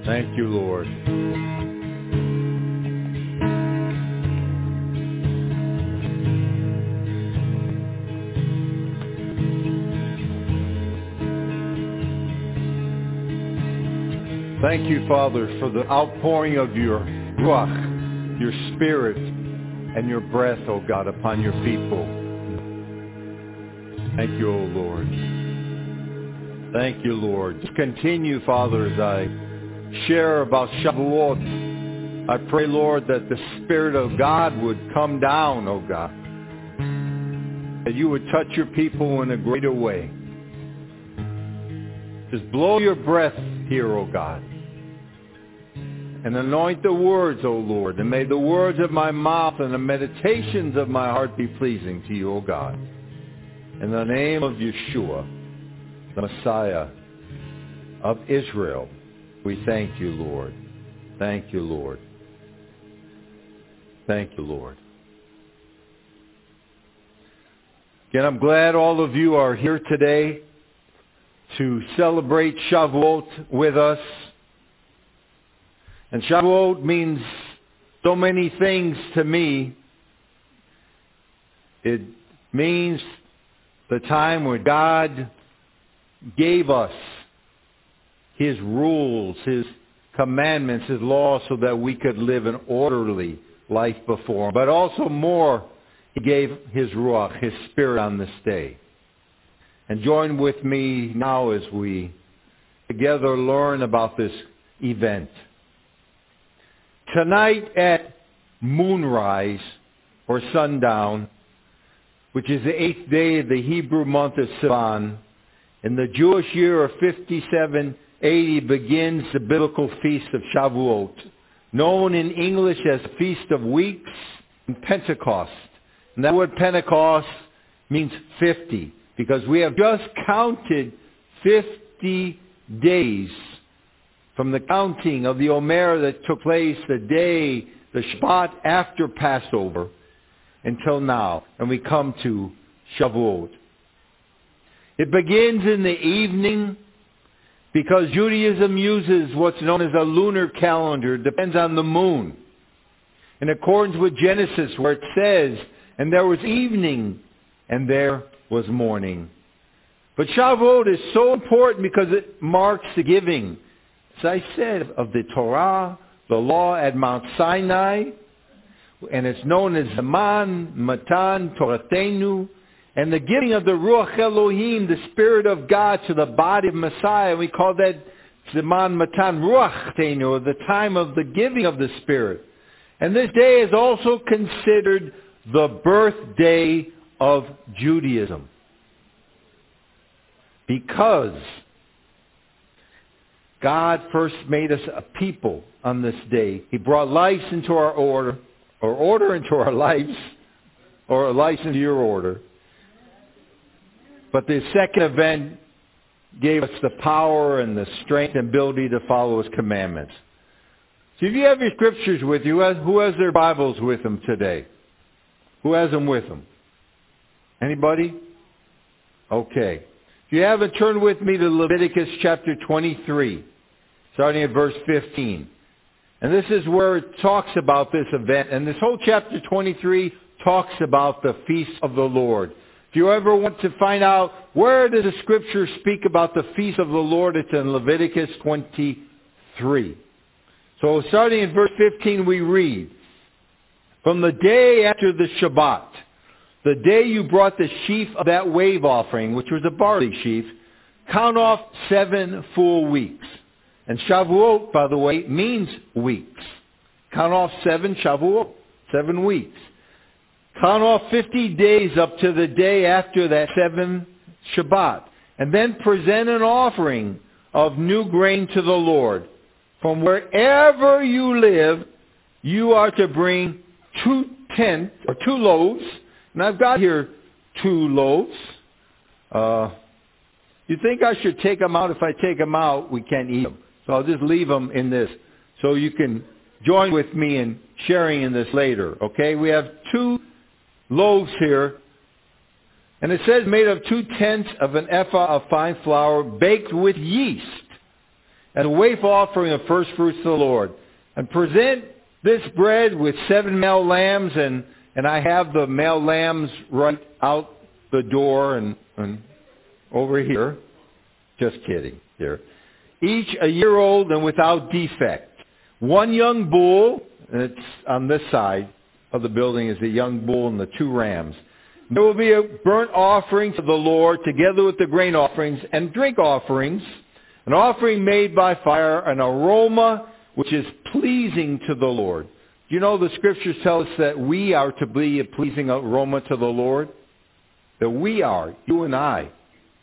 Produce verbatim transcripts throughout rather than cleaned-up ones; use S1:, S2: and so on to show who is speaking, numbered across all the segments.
S1: Thank you, Lord. Thank you, Father, for the outpouring of your Ruach, your Spirit, and your breath, O God, upon your people. Thank you, O Lord. Thank you, Lord. Continue, Father, as I share about Shavuot. I pray, Lord, that the Spirit of God would come down, O God, that you would touch your people in a greater way. Just blow your breath here, O God, and anoint the words, O Lord, and may the words of my mouth and the meditations of my heart be pleasing to you, O God. In the name of Yeshua, the Messiah of Israel, we thank you, Lord. Thank you, Lord. Thank you, Lord. Again, I'm glad all of you are here today to celebrate Shavuot with us. And Shavuot means so many things to me. It means the time when God gave us His rules, His commandments, His laws, so that we could live an orderly life before Him. But also more, He gave His Ruach, His Spirit on this day. And join with me now as we together learn about this event. Tonight at moonrise, or sundown, which is the eighth day of the Hebrew month of Sivan, in the Jewish year of fifty-seven eighty begins the biblical feast of Shavuot, known in English as Feast of Weeks and Pentecost. And that word Pentecost means fifty, because we have just counted fifty days from the counting of the Omer that took place the day, the Shabbat after Passover, until now. And we come to Shavuot. It begins in the evening because Judaism uses what's known as a lunar calendar. It depends on the moon. In accordance with Genesis, where it says, and there was evening and there was morning. But Shavuot is so important because it marks the giving, as I said, of the Torah, the law at Mount Sinai, and it's known as Zaman, Matan, Toratenu, and the giving of the Ruach Elohim, the Spirit of God, to the body of Messiah. We call that Zaman, Matan, Ruach Tenu, or the time of the giving of the Spirit. And this day is also considered the birthday of Judaism, because God first made us a people on this day. He brought life into our order, or order into our lives, or life into your order. But the second event gave us the power and the strength and ability to follow His commandments. So if you have your scriptures with you, who has their Bibles with them today? Who has them with them? Anybody? Okay. If you haven't, turn with me to Leviticus chapter twenty-three, starting at verse fifteen. And this is where it talks about this event. And this whole chapter twenty-three talks about the feast of the Lord. If you ever want to find out where does the Scripture speak about the feast of the Lord, it's in Leviticus twenty-three. So starting in verse fifteen, we read, from the day after the Shabbat, the day you brought the sheaf of that wave offering, which was a barley sheaf, count off seven full weeks. And Shavuot, by the way, means weeks. Count off seven Shavuot, seven weeks. Count off fifty days up to the day after that seventh Shabbat. And then present an offering of new grain to the Lord. From wherever you live, you are to bring two tenths, or two loaves. And I've got here two loaves. Uh, you think I should take them out? If I take them out, we can't eat them. So I'll just leave them in this, so you can join with me in sharing in this later. Okay? We have two loaves here. And it says made of two tenths of an ephah of fine flour, baked with yeast. as a wave offering of first fruits to the Lord. And present this bread with seven male lambs, and, and I have the male lambs right out the door and, and over here. Just kidding, here. Each a year old and without defect. One young bull, and it's on this side of the building is the young bull and the two rams. There will be a burnt offering to the Lord together with the grain offerings and drink offerings, an offering made by fire, an aroma which is pleasing to the Lord. You know the scriptures tell us that we are to be a pleasing aroma to the Lord? That we are, you and I.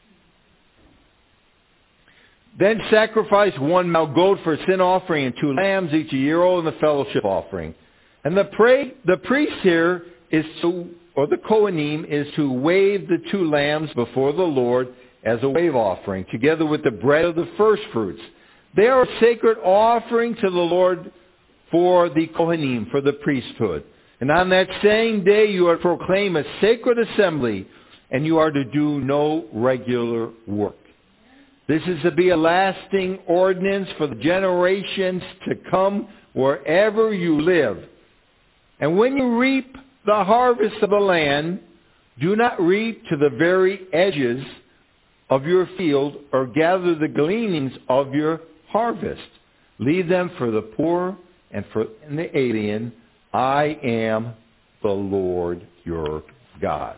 S1: Then sacrifice one male goat for a sin offering and two lambs, each a year old, and the fellowship offering. And the, pray, the priest here is to, or the Kohanim, is to wave the two lambs before the Lord as a wave offering, together with the bread of the first fruits. They are a sacred offering to the Lord for the Kohanim, for the priesthood. And on that same day you are to proclaim a sacred assembly, and you are to do no regular work. This is to be a lasting ordinance for the generations to come wherever you live. And when you reap the harvest of the land, do not reap to the very edges of your field or gather the gleanings of your harvest. Leave them for the poor and for the alien. I am the Lord your God.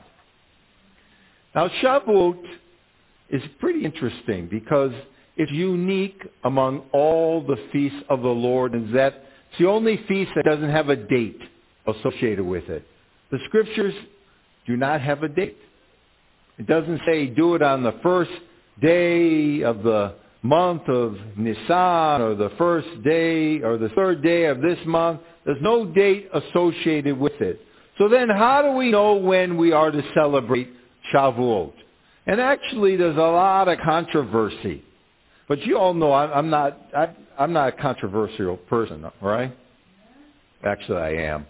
S1: Now Shavuot is pretty interesting because it's unique among all the feasts of the Lord, and that it's the only feast that doesn't have a date associated with it. The scriptures do not have a date. It doesn't say do it on the first day of the month of Nisan or the first day or the third day of this month. There's no date associated with it. So then how do we know when we are to celebrate Shavuot? And actually, there's a lot of controversy. But you all know I'm not, I, I'm not a controversial person, right? Actually, I am.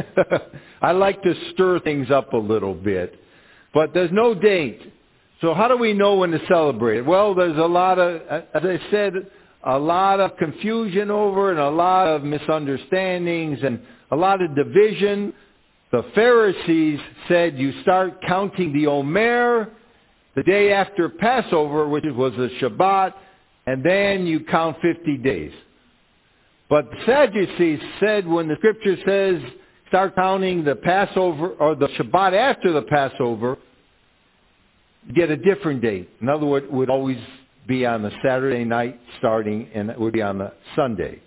S1: I like to stir things up a little bit. But there's no date. So how do we know when to celebrate it? Well, there's a lot of, as I said, a lot of confusion over it and a lot of misunderstandings and a lot of division. The Pharisees said you start counting the Omer the day after Passover, which was a Shabbat, and then you count fifty days. But the Sadducees said when the scripture says start counting the Passover or the Shabbat after the Passover, get a different date. In other words, it would always be on the Saturday night starting, and it would be on the Sunday.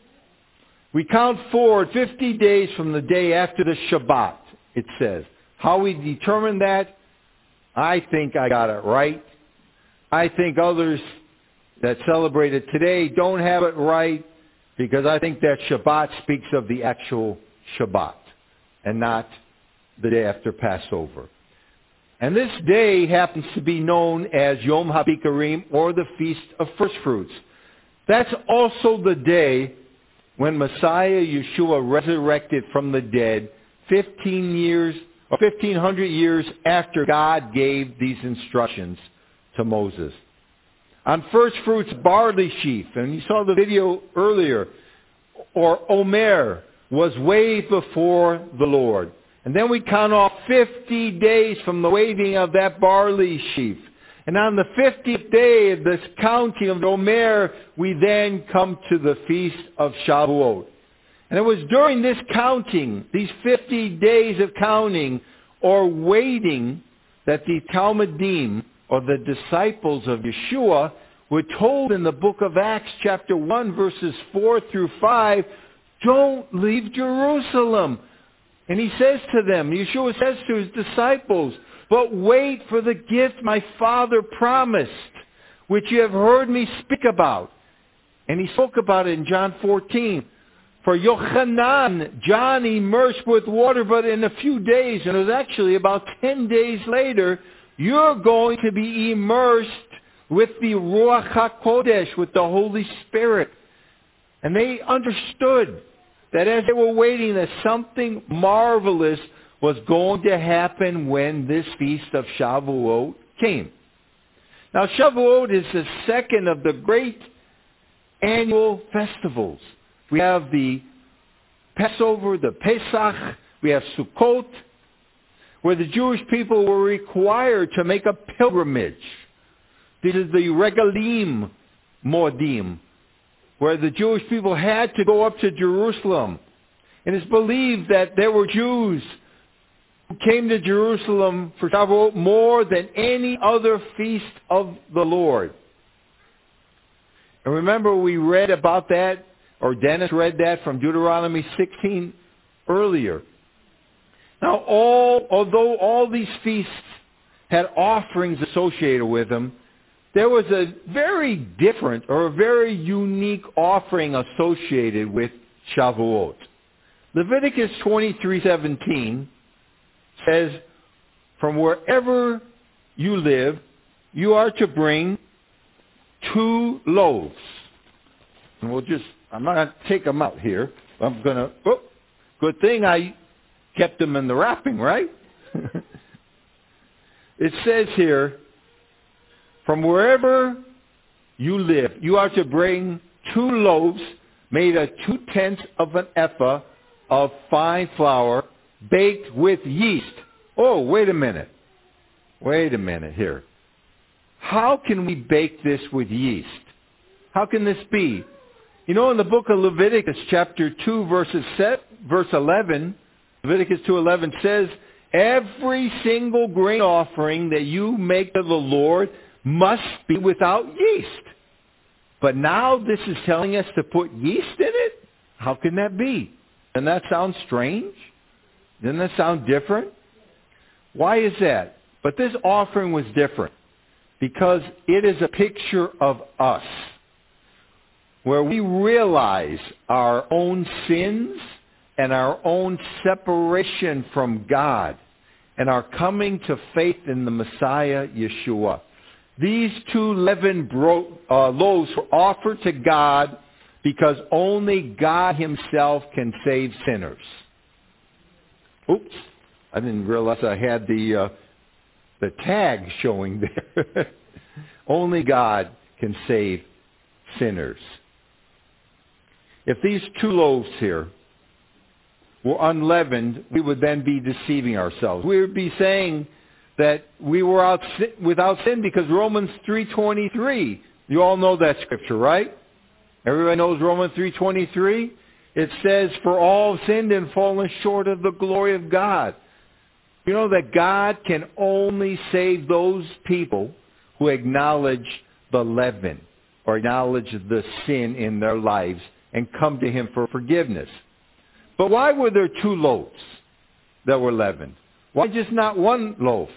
S1: We count forward fifty days from the day after the Shabbat, it says. How we determine that, I think I got it right. I think others that celebrate it today don't have it right, because I think that Shabbat speaks of the actual Shabbat and not the day after Passover. And this day happens to be known as Yom HaBikurim, or the Feast of First Fruits. That's also the day when Messiah Yeshua resurrected from the dead fifteen years or fifteen hundred years after God gave these instructions to Moses. On first fruits, barley sheaf, and you saw the video earlier, or Omer, was waved before the Lord. And then we count off fifty days from the waving of that barley sheaf. And on the fiftieth day of this counting of Omer, we then come to the Feast of Shavuot. And it was during this counting, these fifty days of counting or waiting, that the Talmudim, or the disciples of Yeshua, were told in the book of Acts chapter one, verses four through five, don't leave Jerusalem. And he says to them, Yeshua says to his disciples, but wait for the gift my Father promised, which you have heard me speak about. And he spoke about it in John fourteen. For Yochanan, John immersed with water, but in a few days, and it was actually about ten days later, you're going to be immersed with the Ruach HaKodesh, with the Holy Spirit. And they understood that as they were waiting, that something marvelous was going to happen when this Feast of Shavuot came. Now, Shavuot is the second of the great annual festivals. We have the Passover, the Pesach, we have Sukkot, where the Jewish people were required to make a pilgrimage. This is the Regalim Moedim, where the Jewish people had to go up to Jerusalem. And it's believed that there were Jews who came to Jerusalem for Shavuot more than any other feast of the Lord. And remember, we read about that, or Dennis read that from Deuteronomy sixteen earlier. Now, all, although all these feasts had offerings associated with them, there was a very different or a very unique offering associated with Shavuot. Leviticus twenty-three seventeen says, "From wherever you live, you are to bring two loaves." And we'll just, I'm not going to take them out here. I'm going to, oh, good thing I kept them in the wrapping, right? It says here, "From wherever you live, you are to bring two loaves made of two-tenths of an ephah of fine flour, baked with yeast." Oh, wait a minute. Wait a minute here. How can we bake this with yeast? How can this be? You know, in the book of Leviticus, chapter two, verses set, verse eleven, Leviticus two eleven says, "Every single grain offering that you make to the Lord must be without yeast." But now this is telling us to put yeast in it? How can that be? Doesn't that sound strange? Doesn't that sound different? Why is that? But this offering was different because it is a picture of us, where we realize our own sins and our own separation from God and our coming to faith in the Messiah, Yeshua. These two leavened bro- uh, loaves were offered to God because only God himself can save sinners. Oops, I didn't realize I had the uh, the tag showing there. Only God can save sinners. If these two loaves here were unleavened, we would then be deceiving ourselves. We would be saying that we were out without sin because Romans three twenty-three, you all know that scripture, right? Everybody knows Romans three twenty-three? It says, "For all have sinned and fallen short of the glory of God." You know that God can only save those people who acknowledge the leaven or acknowledge the sin in their lives and come to him for forgiveness. But why were there two loaves that were leavened? Why just not one loaf?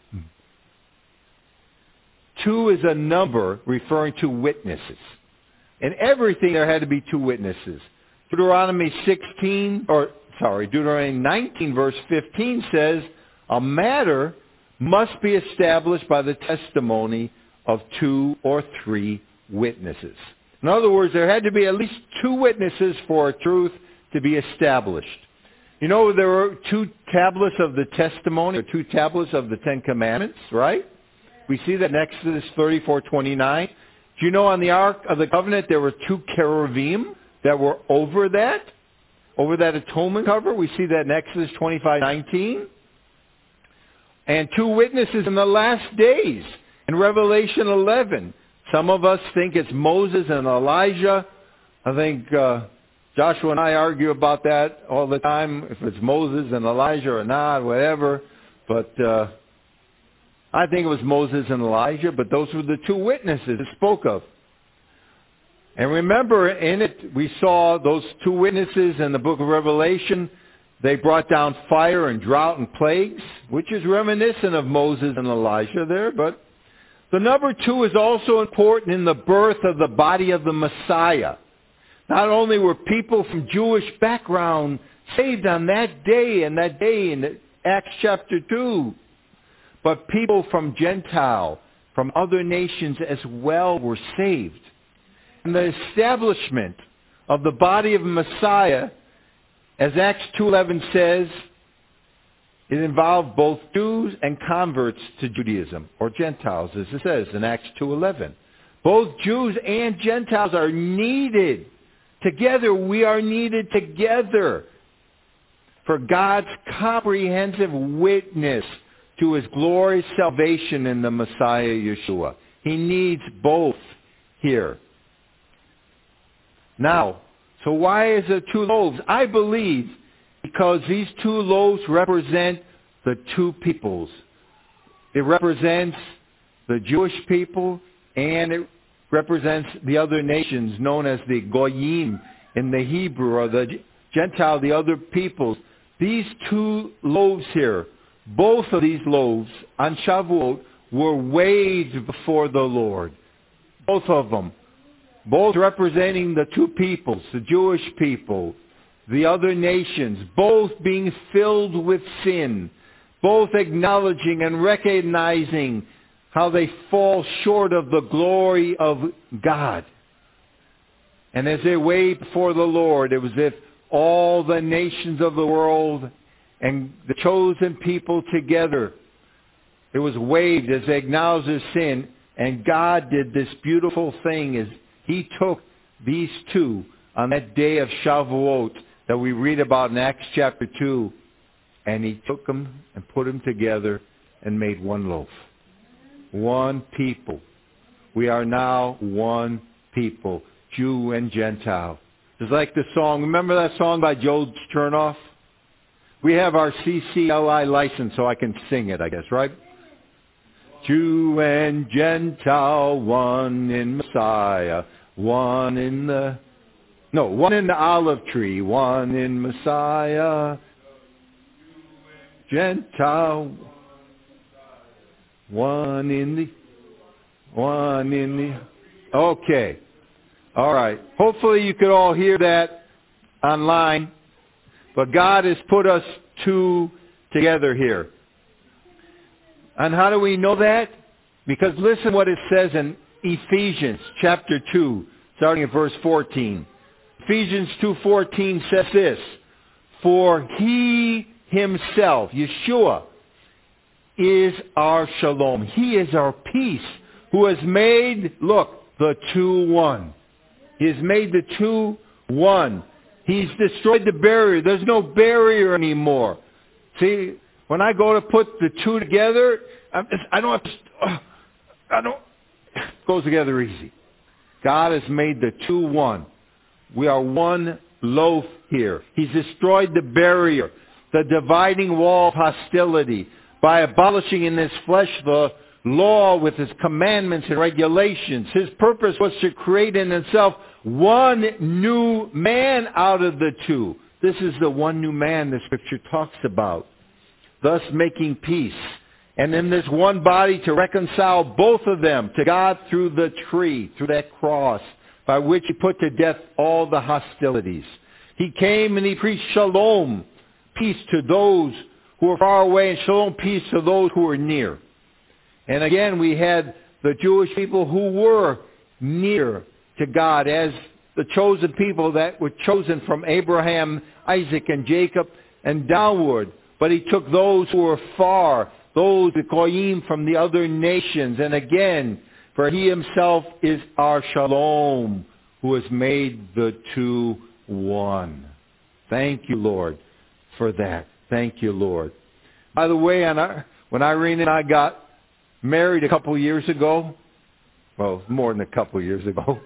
S1: Two is a number referring to witnesses. In everything there had to be two witnesses. Deuteronomy sixteen, or sorry, Deuteronomy nineteen verse fifteen says, "A matter must be established by the testimony of two or three witnesses." In other words, there had to be at least two witnesses for a truth to be established. You know, there were two tablets of the testimony, or two tablets of the Ten Commandments, right? We see that in Exodus thirty-four twenty-nine. Do you know on the Ark of the Covenant there were two cherubim that were over that? Over that atonement cover? We see that in Exodus twenty-five nineteen. And two witnesses in the last days in Revelation eleven. Some of us think it's Moses and Elijah. I think uh, Joshua and I argue about that all the time, if it's Moses and Elijah or not, whatever. But uh, I think it was Moses and Elijah, but those were the two witnesses it spoke of. And remember, in it, we saw those two witnesses in the book of Revelation. They brought down fire and drought and plagues, which is reminiscent of Moses and Elijah there. But the number two is also important in the birth of the body of the Messiah. Not only were people from Jewish background saved on that day and that day in Acts chapter two, but people from Gentile, from other nations as well were saved. And the establishment of the body of Messiah, as Acts two eleven says, it involved both Jews and converts to Judaism, or Gentiles, as it says in Acts two eleven. Both Jews and Gentiles are needed. Together, we are needed together for God's comprehensive witness to His glorious salvation in the Messiah Yeshua. He needs both here. Now, so why is there two loaves? I believe because these two loaves represent the two peoples. It represents the Jewish people and it represents the other nations known as the Goyim in the Hebrew, or the Gentile, the other peoples. These two loaves here, both of these loaves on Shavuot were waved before the Lord. Both of them. Both representing the two peoples, the Jewish people, the other nations, both being filled with sin, both acknowledging and recognizing how they fall short of the glory of God. And as they waved before the Lord, it was as if all the nations of the world and the chosen people together, it was waved as they acknowledged their sin. And God did this beautiful thing is He took these two on that day of Shavuot that we read about in Acts chapter two, and He took them and put them together and made one loaf. One people. We are now one people, Jew and Gentile. It's like the song, remember that song by Joe Chernoff? We have our C C L I license so I can sing it, I guess, right? Jew and Gentile, one in Messiah, one in the, no, one in the olive tree, one in Messiah, Gentile, one in the, one in the, okay. All right. Hopefully you could all hear that online. But God has put us two together here. And how do we know that? Because listen what it says in Ephesians chapter two, starting at verse fourteen. Ephesians two fourteen says this, for He Himself, Yeshua, is our shalom. He is our peace, who has made, look, the two one. He has made the two one. He's destroyed the barrier. There's no barrier anymore. See, when I go to put the two together, I'm just, I don't have to, uh, I don't, it goes together easy. God has made the two one. We are one loaf here. He's destroyed the barrier, the dividing wall of hostility, by abolishing in His flesh the law with His commandments and regulations. His purpose was to create in Himself one new man out of the two. This is the one new man the Scripture talks about, thus making peace. And in this one body to reconcile both of them to God through the tree, through that cross, by which He put to death all the hostilities. He came and He preached shalom, peace to those who were far away, and shalom, peace to those who were near. And again, we had the Jewish people who were near to God as the chosen people that were chosen from Abraham, Isaac, and Jacob and downward. But He took those who were far, those, the Goyim, from the other nations. And again, for He Himself is our shalom, who has made the two one. Thank you, Lord, for that. Thank you, Lord. By the way, on our, when Irene and I got married a couple years ago, well, more than a couple years ago,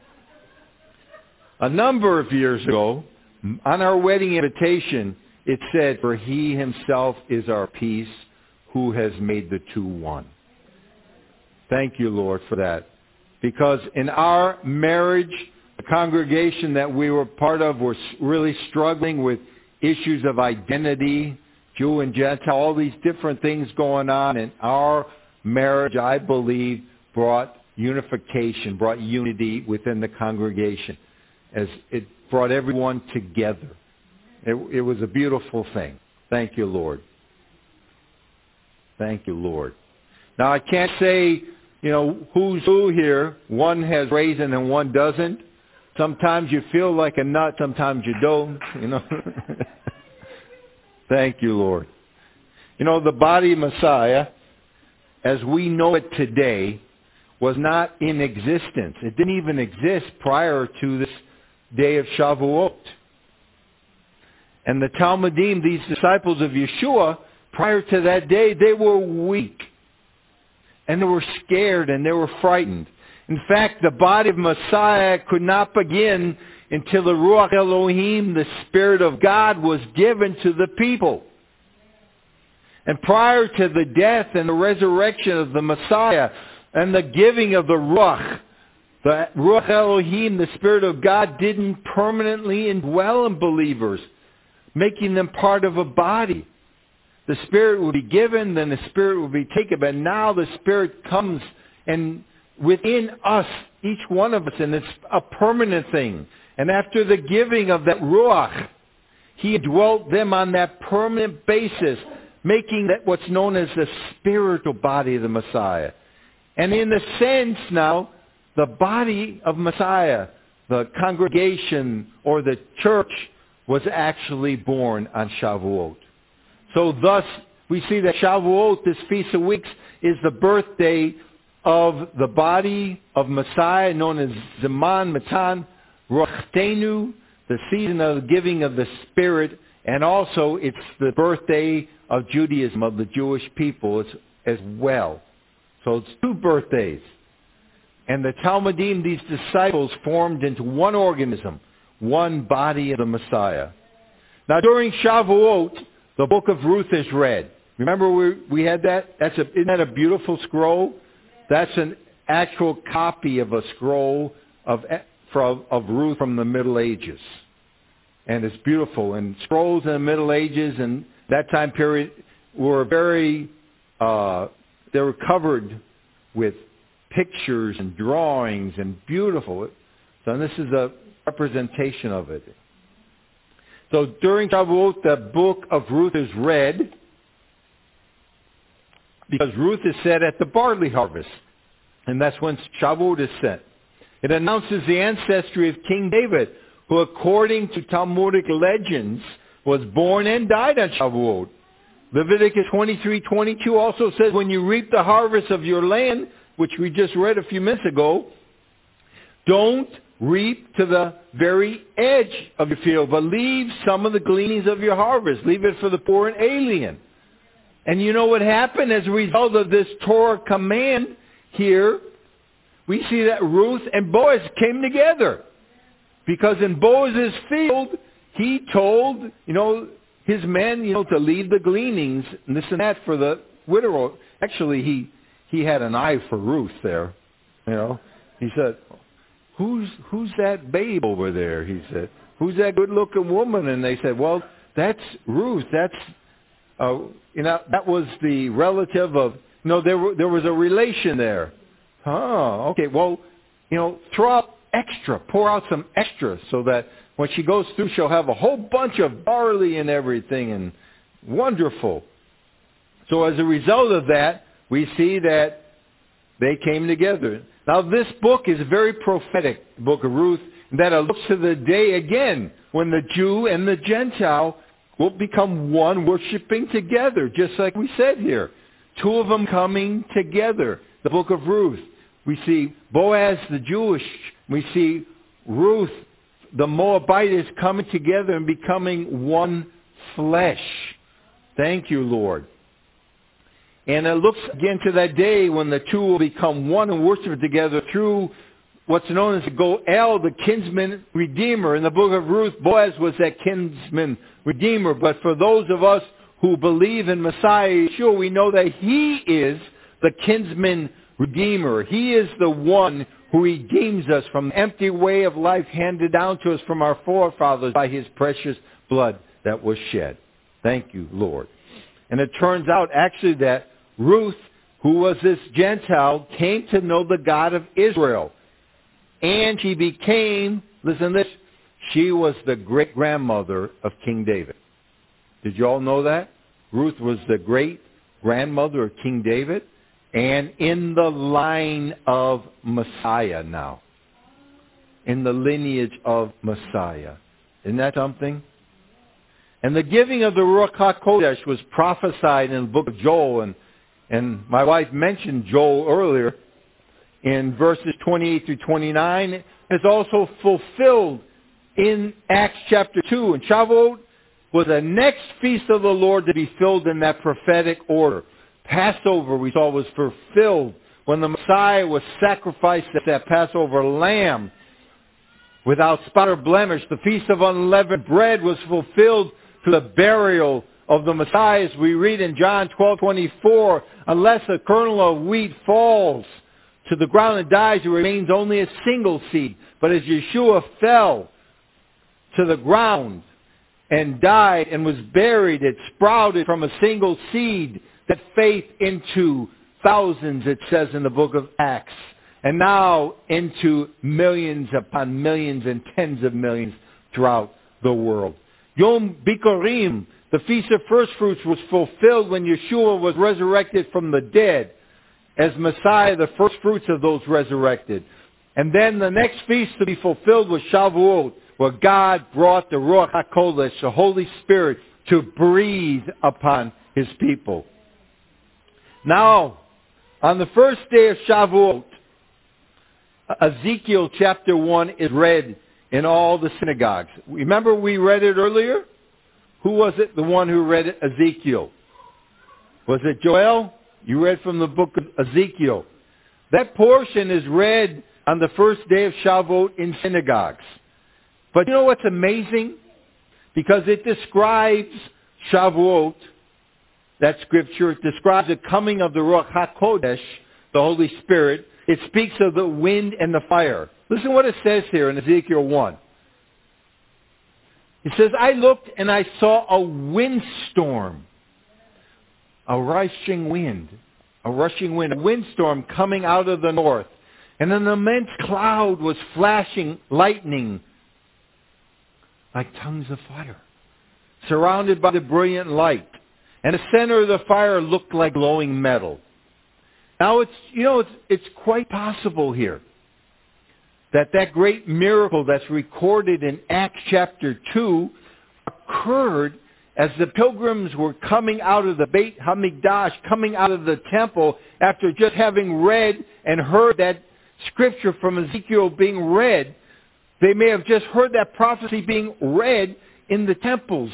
S1: a number of years ago, on our wedding invitation, it said, for He Himself is our peace, who has made the two one. Thank you, Lord, for that. Because in our marriage, the congregation that we were part of was really struggling with issues of identity, Jew and Gentile, all these different things going on. And our marriage, I believe, brought unification, brought unity within the congregation, as it brought everyone together. It, it was a beautiful thing. Thank you, Lord. Thank you, Lord. Now, I can't say, you know, who's who here. One has raisin and one doesn't. Sometimes you feel like a nut, sometimes you don't, you know. Thank you, Lord. You know, the body of Messiah, as we know it today, was not in existence. It didn't even exist prior to this day of Shavuot. And the Talmudim, these disciples of Yeshua, prior to that day, they were weak. And they were scared and they were frightened. In fact, the body of Messiah could not begin until the Ruach Elohim, the Spirit of God, was given to the people. And prior to the death and the resurrection of the Messiah and the giving of the Ruach, the Ruach Elohim, the Spirit of God, didn't permanently indwell in believers, making them part of a body. The Spirit will be given, then the Spirit will be taken. But now the Spirit comes and within us, each one of us, and it's a permanent thing. And after the giving of that Ruach, He dwelt them on that permanent basis, making that what's known as the spiritual body of the Messiah. And in the sense now, the body of Messiah, the congregation or the church, was actually born on Shavuot. So thus, we see that Shavuot, this Feast of Weeks, is the birthday of the body of Messiah, known as Zaman Matan Ruchtenu, the season of the giving of the Spirit, and also it's the birthday of Judaism, of the Jewish people as, as well. So it's two birthdays. And the Talmudim, these disciples, formed into one organism, one body of the Messiah. Now during Shavuot, the book of Ruth is read. Remember we, we had that? That's a, isn't that a beautiful scroll? That's an actual copy of a scroll of, of Ruth from the Middle Ages. And it's beautiful. And scrolls in the Middle Ages and that time period were very, uh, they were covered with pictures and drawings and beautiful. So this is a representation of it. So during Shavuot, the book of Ruth is read because Ruth is set at the barley harvest. And that's when Shavuot is set. It announces the ancestry of King David, who according to Talmudic legends was born and died on Shavuot. Leviticus twenty-three twenty-two also says, when you reap the harvest of your land, which we just read a few minutes ago, don't reap to the very edge of your field, but leave some of the gleanings of your harvest. Leave it for the poor and alien. And you know what happened as a result of this Torah command here? We see that Ruth and Boaz came together. Because in Boaz's field, he told, you know, his men, you know, to leave the gleanings and this and that for the widow. Actually, he he had an eye for Ruth there. You know, he said, "Who's who's that babe over there?" He said, "Who's that good-looking woman?" And they said, "Well, that's Ruth. That's uh, you know, that was the relative of. You know, there were, there was a relation there." Oh, okay. Well, you know, throw out extra, pour out some extra, so that when she goes through, she'll have a whole bunch of barley and everything, and wonderful. So as a result of that, we see that they came together. Now this book is very prophetic, the book of Ruth, in that it looks to the day again when the Jew and the Gentile will become one, worshiping together, just like we said here. Two of them coming together. The book of Ruth. We see Boaz the Jewish. We see Ruth the Moabitess coming together and becoming one flesh. Thank you, Lord. And it looks again to that day when the two will become one and worship together through what's known as Goel, the kinsman redeemer. In the book of Ruth, Boaz was that kinsman redeemer. But for those of us who believe in Messiah Yeshua, we know that He is the kinsman redeemer. He is the one who redeems us from the empty way of life handed down to us from our forefathers by His precious blood that was shed. Thank you, Lord. And it turns out actually that Ruth, who was this Gentile, came to know the God of Israel. And she became, listen to this, she was the great-grandmother of King David. Did you all know that? Ruth was the great-grandmother of King David. And in the line of Messiah now. In the lineage of Messiah. Isn't that something? And the giving of the Ruach HaKodesh was prophesied in the book of Joel. And, and my wife mentioned Joel earlier. in verses twenty-eight through twenty-nine. It's also fulfilled in Acts chapter two. And Shavuot was the next feast of the Lord to be filled in that prophetic order. Passover, we saw, was fulfilled when the Messiah was sacrificed as that Passover lamb without spot or blemish. The Feast of Unleavened Bread was fulfilled to the burial of the Messiah. As we read in John twelve twenty-four, unless a kernel of wheat falls to the ground and dies, it remains only a single seed. But as Yeshua fell to the ground and died and was buried, it sprouted from a single seed that faith into thousands, it says in the book of Acts, and now into millions upon millions and tens of millions throughout the world. Yom Bikurim, the Feast of First Fruits, was fulfilled when Yeshua was resurrected from the dead as Messiah, the first fruits of those resurrected. And then the next feast to be fulfilled was Shavuot, where God brought the Ruach HaKodesh, the Holy Spirit, to breathe upon His people. Now, on the first day of Shavuot, Ezekiel chapter one is read in all the synagogues. Remember we read it earlier? Who was it, the one who read it? Ezekiel? Was it Joel? You read from the book of Ezekiel. That portion is read on the first day of Shavuot in synagogues. But you know what's amazing? Because it describes Shavuot, that scripture, it describes the coming of the Ruach HaKodesh, the Holy Spirit. It speaks of the wind and the fire. Listen what it says here in Ezekiel one. It says, I looked and I saw a windstorm, a rushing wind, a rushing wind, a windstorm coming out of the north. And an immense cloud was flashing lightning like tongues of fire, surrounded by the brilliant light. And the center of the fire looked like glowing metal. Now, it's, you know, it's, it's quite possible here that that great miracle that's recorded in Acts chapter two occurred as the pilgrims were coming out of the Beit HaMikdash, coming out of the temple after just having read and heard that scripture from Ezekiel being read. They may have just heard that prophecy being read in the temples.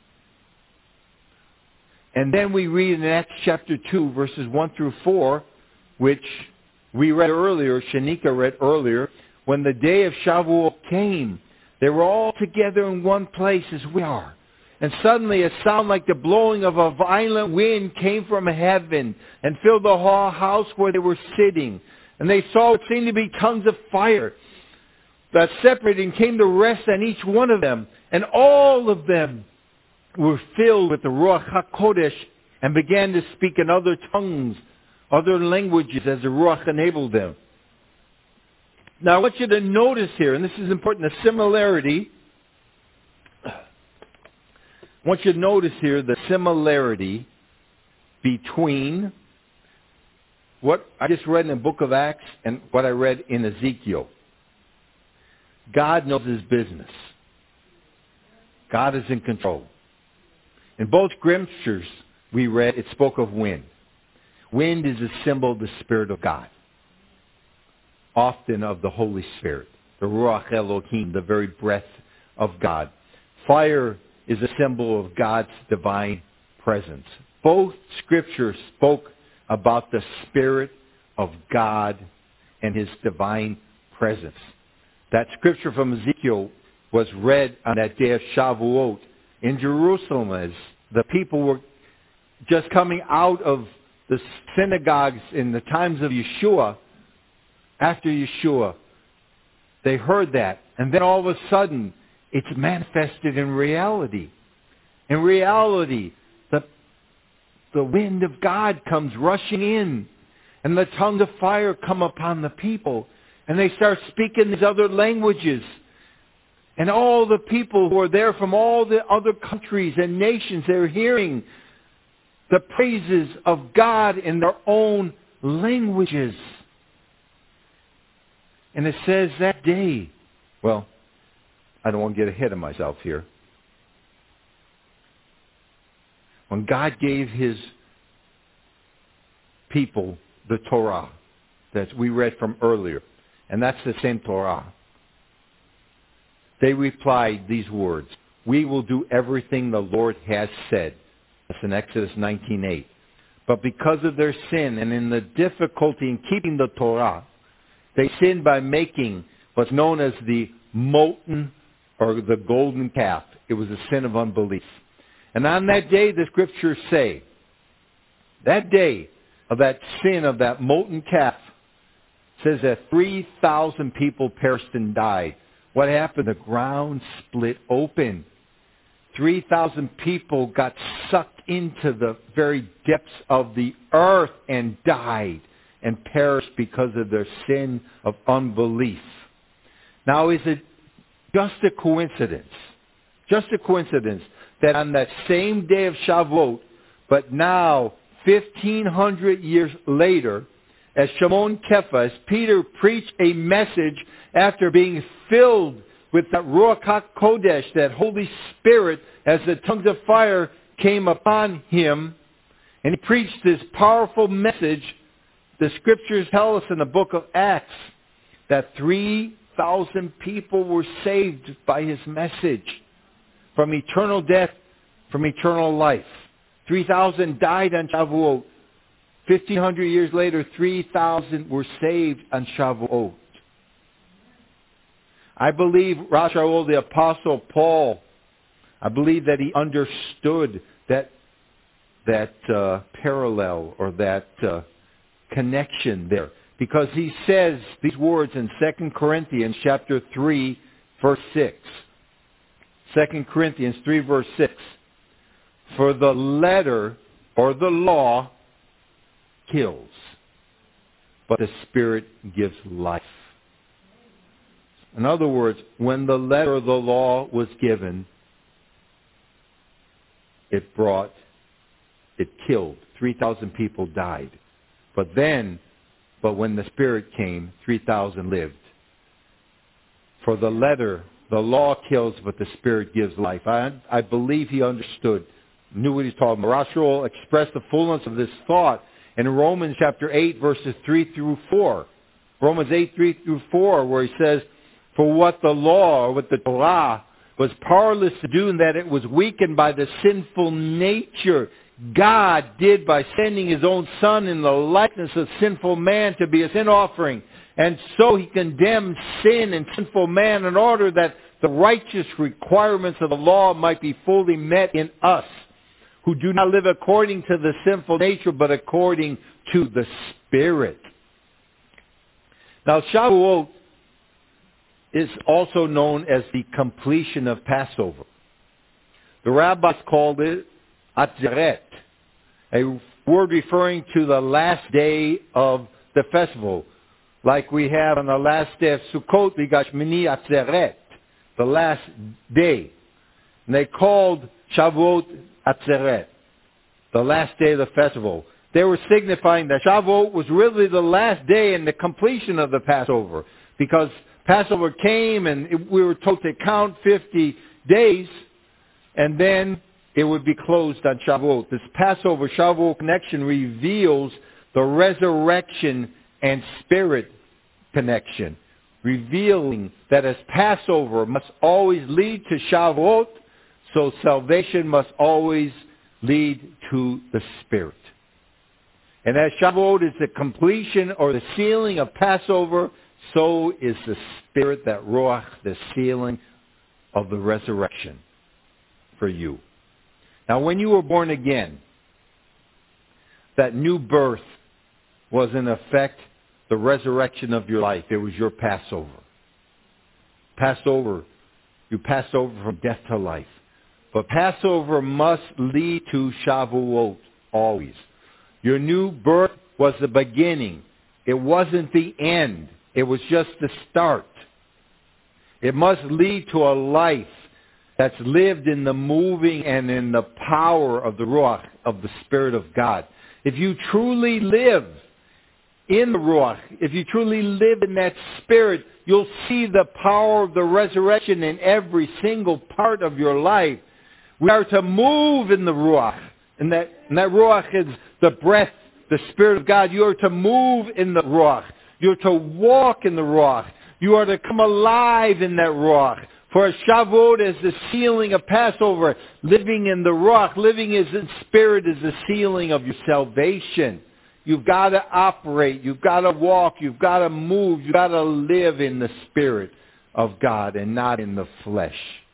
S1: And then we read in Acts chapter two, verses one through four, which we read earlier, Shanika read earlier, when the day of Shavuot came, they were all together in one place as we are. And suddenly a sound like the blowing of a violent wind came from heaven and filled the hall house where they were sitting. And they saw what seemed to be tongues of fire that separated and came to rest on each one of them. And all of them were filled with the Ruach HaKodesh and began to speak in other tongues, other languages as the Ruach enabled them. Now I want you to notice here, and this is important, the similarity. I want you to notice here the similarity between what I just read in the book of Acts and what I read in Ezekiel. God knows His business. God is in control. In both scriptures we read, it spoke of wind. Wind is a symbol of the Spirit of God, often of the Holy Spirit, the Ruach Elohim, the very breath of God. Fire is a symbol of God's divine presence. Both scriptures spoke about the Spirit of God and His divine presence. That scripture from Ezekiel was read on that day of Shavuot in Jerusalem as the people were just coming out of the synagogues in the times of Yeshua. After Yeshua, they heard that. And then all of a sudden, it's manifested in reality. In reality, the, the wind of God comes rushing in. And the tongues of fire come upon the people. And they start speaking these other languages. And all the people who are there from all the other countries and nations, they're hearing the praises of God in their own languages. And it says that day, well, I don't want to get ahead of myself here. When God gave His people the Torah, that we read from earlier, and that's the same Torah. They replied these words, "We will do everything the Lord has said." That's in Exodus nineteen eight. But because of their sin and in the difficulty in keeping the Torah, they sinned by making what's known as the molten or the golden calf. It was a sin of unbelief. And on that day, the scriptures say, that day of that sin of that molten calf, says that three thousand people perished and died. What happened? The ground split open. three thousand people got sucked into the very depths of the earth and died and perished because of their sin of unbelief. Now, is it just a coincidence? Just a coincidence that on that same day of Shavuot, but now fifteen hundred years later, as Shimon Kephas, Peter preached a message after being filled with that Ruach HaKodesh, that Holy Spirit, as the tongues of fire came upon him, and he preached this powerful message. The scriptures tell us in the book of Acts that three thousand people were saved by his message from eternal death, from eternal life. three thousand died on Shavuot. fifteen hundred years later, three thousand were saved on Shavuot. I believe Rosh Hashanah, the Apostle Paul, I believe that he understood that that uh, parallel or that uh, connection there, because he says these words in Second Corinthians chapter three, verse six. Second Corinthians three, verse six. For the letter or the law kills, but the Spirit gives life. In other words, when the letter of the law was given, it brought, it killed. three thousand people died. But then, but when the Spirit came, three thousand lived. For the letter, the law kills, but the Spirit gives life. I, I believe he understood, knew what he's talking about. Rosh Hashanah expressed the fullness of this thought in Romans chapter eight, verses three through four. Romans eight, three through four, where he says, for what the law, or what the Torah, was powerless to do, in that it was weakened by the sinful nature, God did by sending his own Son in the likeness of sinful man to be a sin offering. And so he condemned sin and sinful man in order that the righteous requirements of the law might be fully met in us, who do not live according to the sinful nature, but according to the Spirit. Now, Shavuot is also known as the completion of Passover. The rabbis called it Atzeret, a word referring to the last day of the festival. Like we have on the last day of Sukkot, we got Shmini Atzeret, the last day. And they called Shavuot Atzeret, the last day of the festival. They were signifying that Shavuot was really the last day and the completion of the Passover, because Passover came and it, we were told to count fifty days, and then it would be closed on Shavuot. This Passover Shavuot connection reveals the resurrection and spirit connection, revealing that as Passover must always lead to Shavuot, so salvation must always lead to the Spirit. And as Shavuot is the completion or the sealing of Passover, so is the Spirit, that Ruach, the sealing of the resurrection for you. Now, when you were born again, that new birth was in effect the resurrection of your life. It was your Passover. Passover, you passed over from death to life. But Passover must lead to Shavuot always. Your new birth was the beginning. It wasn't the end. It was just the start. It must lead to a life that's lived in the moving and in the power of the Ruach, of the Spirit of God. If you truly live in the Ruach, if you truly live in that Spirit, you'll see the power of the resurrection in every single part of your life. We are to move in the Ruach. And that, and that Ruach is the breath, the Spirit of God. You are to move in the Ruach. You're to walk in the Ruach. You are to come alive in that Ruach. For Shavuot is the sealing of Passover. Living in the Ruach, living as in spirit is the sealing of your salvation. You've got to operate. You've got to walk. You've got to move. You've got to live in the Spirit of God and not in the flesh.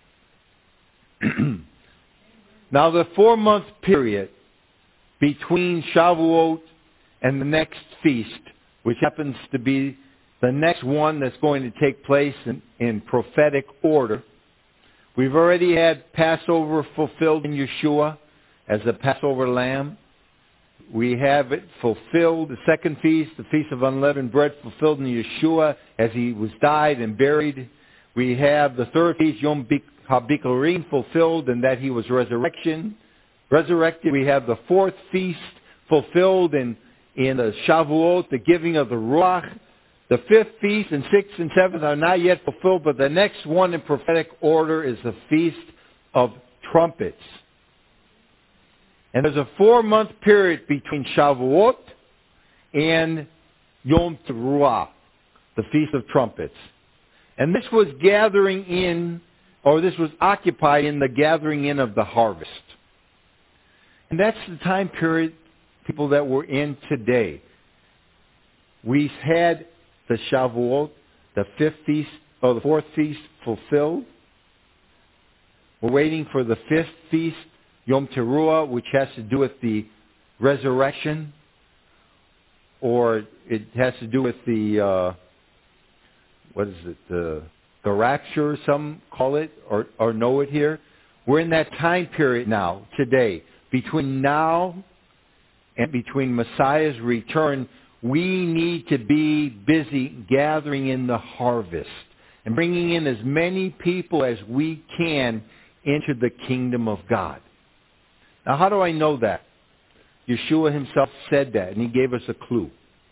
S1: Now the four-month period between Shavuot and the next feast, which happens to be the next one that's going to take place in, in prophetic order. We've already had Passover fulfilled in Yeshua as the Passover lamb. We have it fulfilled, the second feast, the Feast of Unleavened Bread, fulfilled in Yeshua as he was died and buried. We have the third feast, Yom HaBikurim, fulfilled in that he was resurrection, resurrected. We have the fourth feast fulfilled in, in the Shavuot, the giving of the Ruach. The fifth feast and sixth and seventh are not yet fulfilled, but the next one in prophetic order is the Feast of Trumpets. And there's a four-month period between Shavuot and Yom Teruah, the Feast of Trumpets. And this was gathering in, or this was occupied in the gathering in of the harvest. And that's the time period, people, that we're in today. We've had the Shavuot, the fifth feast, or the fourth feast fulfilled. We're waiting for the fifth feast, Yom Teruah, which has to do with the resurrection, or it has to do with the, uh, what is it, the, the rapture, some call it, or, or know it here. We're in that time period now, today. Between now and between Messiah's return, we need to be busy gathering in the harvest and bringing in as many people as we can into the kingdom of God. Now, how do I know that? Yeshua himself said that, and he gave us a clue.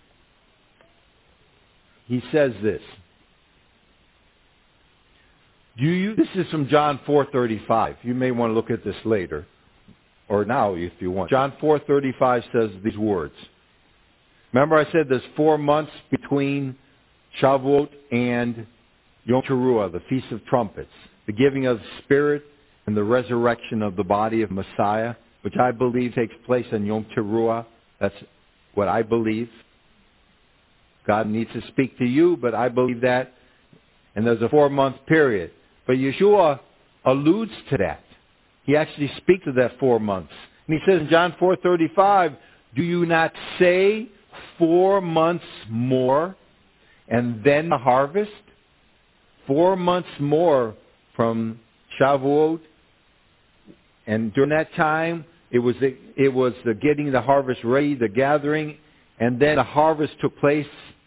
S1: He says this. Do you? This is from John four thirty-five. You may want to look at this later, or now if you want. John four thirty-five says these words. Remember I said there's four months between Shavuot and Yom Teruah, the Feast of Trumpets, the giving of the Spirit and the resurrection of the body of Messiah, which I believe takes place on Yom Teruah. That's what I believe. God needs to speak to you, but I believe that. And there's a four-month period. But Yeshua alludes to that. He actually speaks of that four months. And he says in John four thirty-five, do you not say four months more and then the harvest? Four months more from Shavuot. And during that time, it was the, it was the getting the harvest ready, the gathering, and then the harvest took place.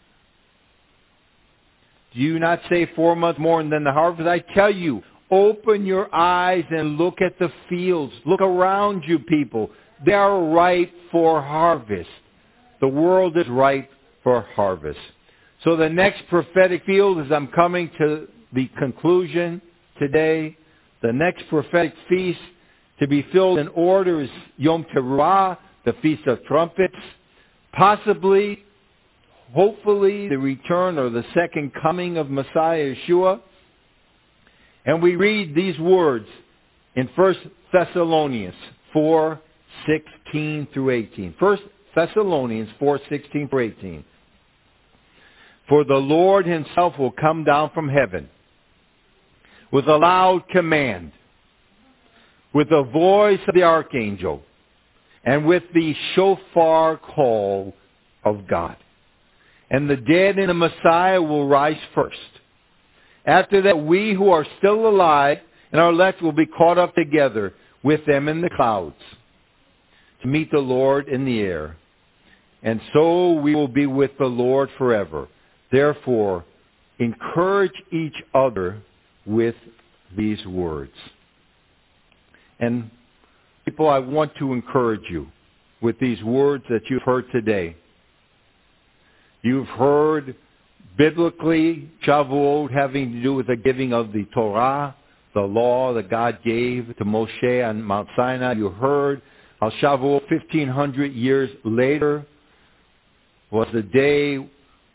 S1: Do you not say four months more and then the harvest? I tell you, open your eyes and look at the fields. Look around you, people. They are ripe for harvest. The world is ripe for harvest. So the next prophetic field, as I'm coming to the conclusion today, the next prophetic feast to be filled in order is Yom Teruah, the Feast of Trumpets. Possibly, hopefully, the return or the second coming of Messiah Yeshua. And we read these words in First Thessalonians four sixteen through eighteen. First Thessalonians four sixteen through eighteen. For the Lord himself will come down from heaven with a loud command, with the voice of the archangel, and with the shofar call of God. And the dead in the Messiah will rise first. After that, we who are still alive and are left will be caught up together with them in the clouds to meet the Lord in the air. And so we will be with the Lord forever. Therefore, encourage each other with these words. And people, I want to encourage you with these words that you've heard today. You've heard biblically Shavuot having to do with the giving of the Torah, the law that God gave to Moshe on Mount Sinai. You heard how Shavuot fifteen hundred years later was the day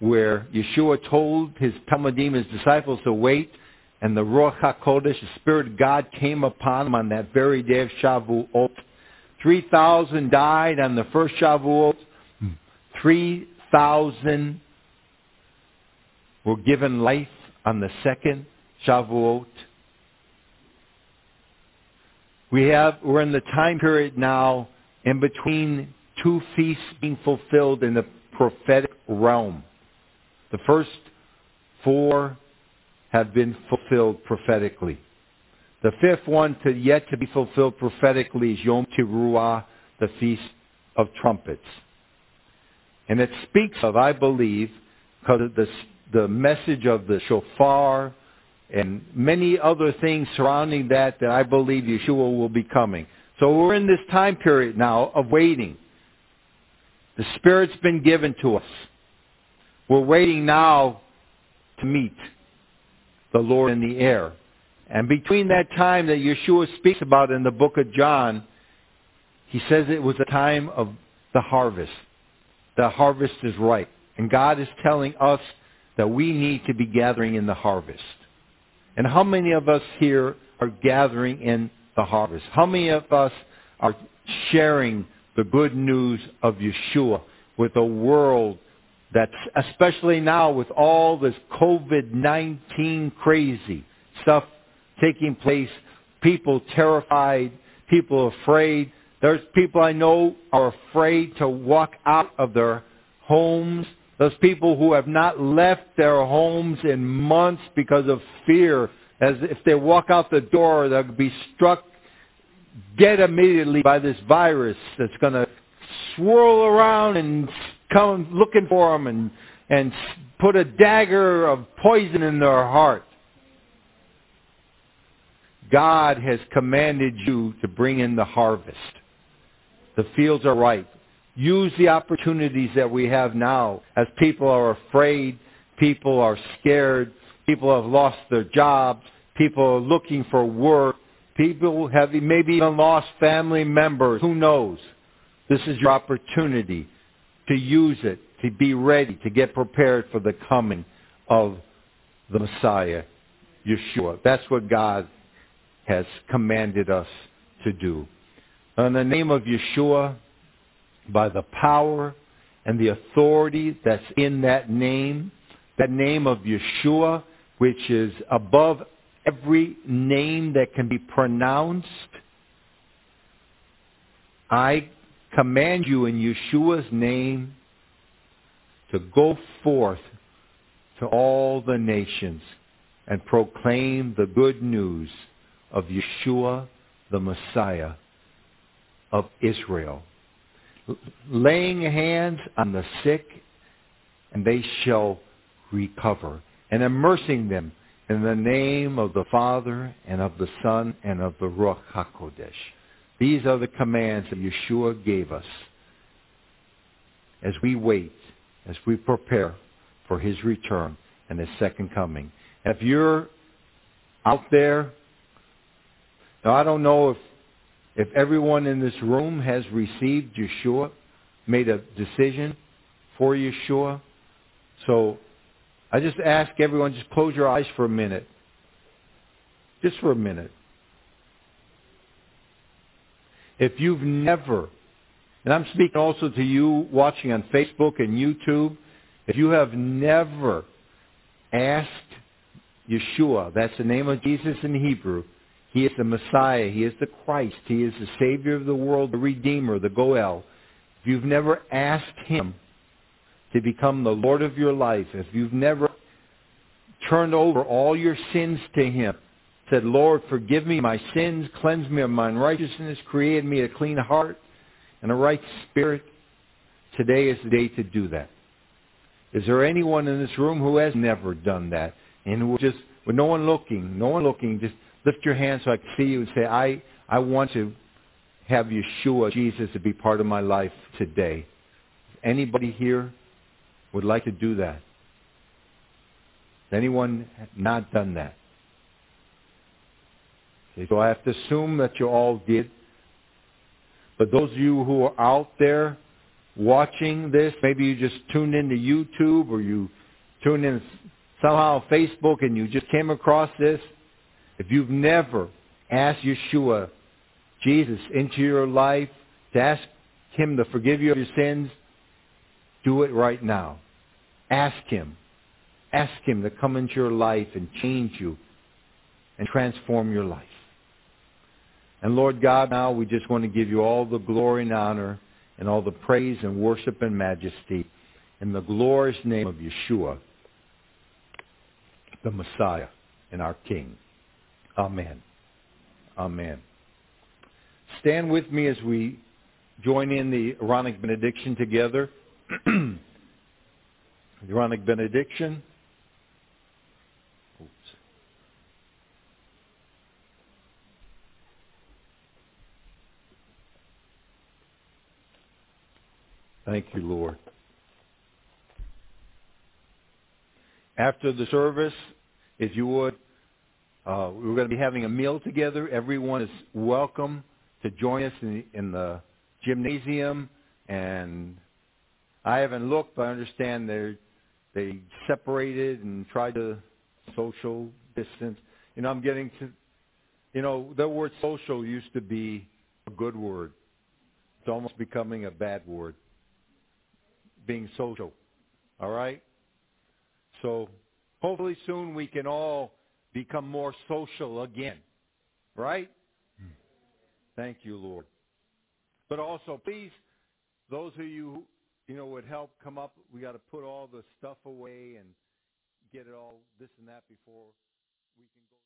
S1: where Yeshua told his Talmudim, his disciples, to wait, and the Ruach HaKodesh, the Spirit of God, came upon them on that very day of Shavuot. three thousand died on the first Shavuot. three thousand were given life on the second Shavuot. We have, we're in the time period now in between two feasts being fulfilled in the prophetic realm. The first four have been fulfilled prophetically. The fifth one to yet to be fulfilled prophetically is Yom Teruah, the Feast of Trumpets. And it speaks of, I believe, because of the, the message of the shofar and many other things surrounding that, that I believe Yeshua will be coming. So we're in this time period now of waiting. The Spirit's been given to us. We're waiting now to meet the Lord in the air. And between that time that Yeshua speaks about in the book of John, he says it was a time of the harvest. The harvest is ripe. And God is telling us that we need to be gathering in the harvest. And how many of us here are gathering in the harvest? How many of us are sharing the good news of Yeshua with a world that's, especially now with all this COVID nineteen crazy stuff taking place, people terrified, people afraid. There's people I know are afraid to walk out of their homes. Those people who have not left their homes in months because of fear, as if they walk out the door, they'll be struck dead immediately by this virus that's going to swirl around and come looking for them and, and put a dagger of poison in their heart. God has commanded you to bring in the harvest. The fields are ripe. Use the opportunities that we have now as people are afraid, people are scared, people have lost their jobs, people are looking for work, people have maybe even lost family members. Who knows? This is your opportunity to use it, to be ready, to get prepared for the coming of the Messiah, Yeshua. That's what God has commanded us to do. In the name of Yeshua, by the power and the authority that's in that name, that name of Yeshua, which is above every name that can be pronounced, I command you in Yeshua's name to go forth to all the nations and proclaim the good news of Yeshua, the Messiah of Israel. Laying hands on the sick, and they shall recover. And immersing them in the name of the Father, and of the Son, and of the Ruach HaKodesh. These are the commands that Yeshua gave us as we wait, as we prepare for His return and His second coming. If you're out there, now I don't know if If everyone in this room has received Yeshua, made a decision for Yeshua, so I just ask everyone, just close your eyes for a minute. Just for a minute. If you've never, and I'm speaking also to you watching on Facebook and YouTube, if you have never asked Yeshua, that's the name of Jesus in Hebrew, He is the Messiah. He is the Christ. He is the Savior of the world, the Redeemer, the Goel. If you've never asked Him to become the Lord of your life, if you've never turned over all your sins to Him, said, Lord, forgive me my sins, cleanse me of my unrighteousness, create in me a clean heart and a right spirit, today is the day to do that. Is there anyone in this room who has never done that? And who just, with no one looking, no one looking, just lift your hand so I can see you and say, I, I want to have Yeshua, Jesus, to be part of my life today. Anybody here would like to do that? Has anyone not done that? Okay, so I have to assume that you all did. But those of you who are out there watching this. Maybe you just tuned into YouTube or you tuned in somehow on Facebook and you just came across this. If you've never asked Yeshua, Jesus, into your life, to ask Him to forgive you of your sins, do it right now. Ask Him. Ask Him to come into your life and change you and transform your life. And Lord God, now we just want to give you all the glory and honor and all the praise and worship and majesty in the glorious name of Yeshua, the Messiah and our King. Amen. Amen. Stand with me as we join in the Aaronic benediction together. The Aaronic benediction. Oops. Thank you, Lord. After the service, if you would, uh, we're going to be having a meal together. Everyone is welcome to join us in the, in the gymnasium. And I haven't looked, but I understand they they separated and tried to social distance. You know, I'm getting to, you know, the word social used to be a good word. It's almost becoming a bad word, being social. All right? So hopefully soon we can all become more social again. Right? Thank you, Lord. But also, please, those of you, you know, would help come up. We got to put all the stuff away and get it all this and that before we can go.